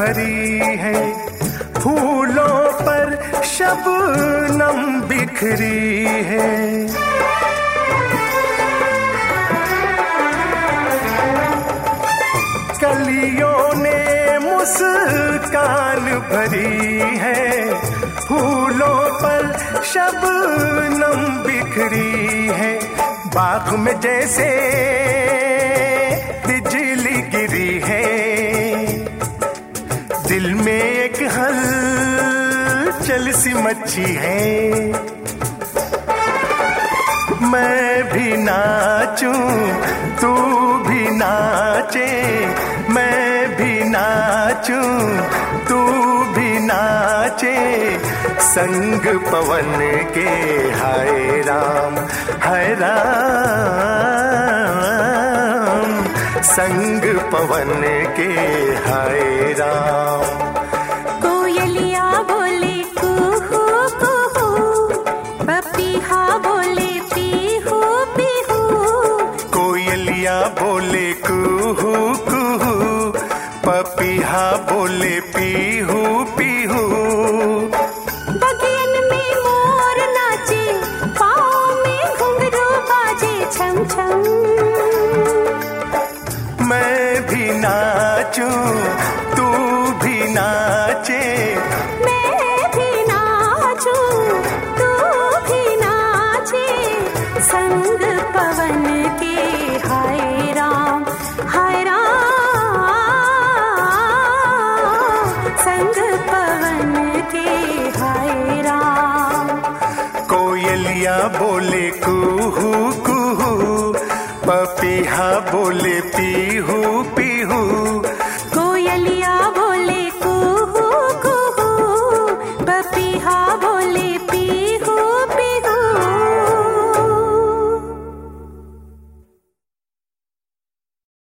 भरी है, फूलों पर शबनम बिखरी है। कलियों ने मुस्कान भरी है, फूलों पर शबनम बिखरी है। बाग में जैसे बिजली गिरी है, दिल में एक हलचल सी मची है। मैं भी नाचूं तू भी नाचे, मैं भी नाचूं तू भी नाचे, संग पवन के हाय राम हाय राम, संग पवन के हाय राम। कोयलिया बोले कुहू कुहू, पपीहा बोले पीहू पीहू। कोयलिया बोले कुहू कुहू, पपीहा बोले पीहू पीहू। बगियन में मोर नाचे, पाँव में घुंघरू बाजे छम छम। मैं भी नाचूं तू भी नाचे, मैं भी नाचूं तू भी नाचे, संग पवन के हाय राम हाय राम, संग पवन के हाय राम। कोयलिया बोले कुहू कुहू, पपीहा बोले पीहू पीहू।